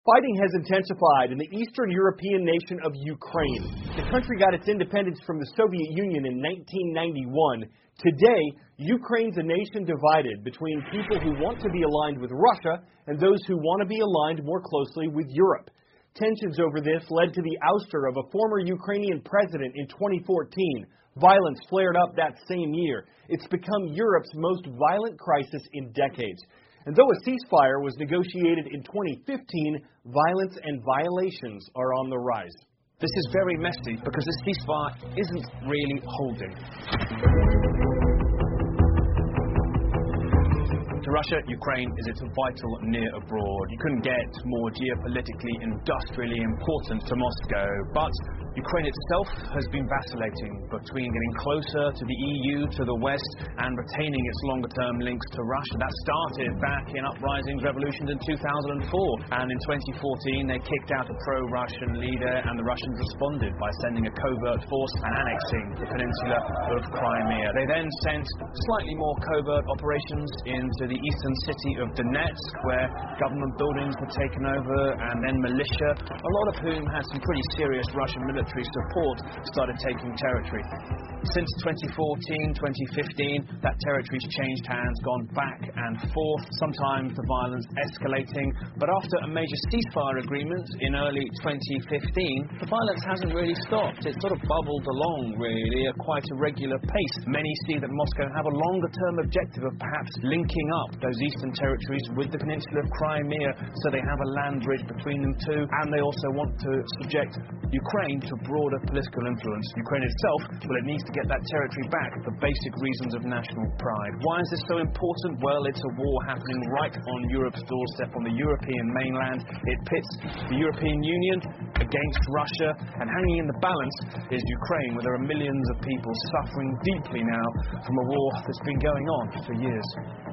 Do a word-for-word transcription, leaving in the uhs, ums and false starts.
Fighting has intensified in the Eastern European nation of Ukraine. The country got its independence from the Soviet Union in nineteen ninety-one. Today, Ukraine's a nation divided between people who want to be aligned with Russia and those who want to be aligned more closely with Europe. Tensions over this led to the ouster of a former Ukrainian president in twenty fourteen. Violence flared up that same year. It's become Europe's most violent crisis in decades. And though a ceasefire was negotiated in twenty fifteen, violence and violations are on the rise. This is very messy because this ceasefire isn't really holding. To Russia, Ukraine is its vital near abroad. You couldn't get more geopolitically, industrially important to Moscow, but Ukraine itself has been vacillating between getting closer to the E U, to the West, and retaining its longer-term links to Russia. That started back in uprisings, revolutions in two thousand four, and in twenty fourteen they kicked out a pro-Russian leader, and the Russians responded by sending a covert force and annexing the peninsula of Crimea. They then sent slightly more covert operations into the eastern city of Donetsk, where government buildings were taken over, and then militia, a lot of whom had some pretty serious Russian military military support, started taking territory. Since twenty fourteen, twenty fifteen, that territory's changed hands, gone back and forth, sometimes the violence escalating, but after a major ceasefire agreement in early twenty fifteen, the violence hasn't really stopped. It's sort of bubbled along, really, at quite a regular pace. Many see that Moscow have a longer-term objective of perhaps linking up those eastern territories with the peninsula of Crimea, so they have a land bridge between them two, and they also want to subject Ukraine to broader political influence. Ukraine itself, well, it needs to get that territory back for basic reasons of national pride. Why is this so important? Well, it's a war happening right on Europe's doorstep, on the European mainland. It pits the European Union against Russia, and hanging in the balance is Ukraine, where there are millions of people suffering deeply now from a war that's been going on for years.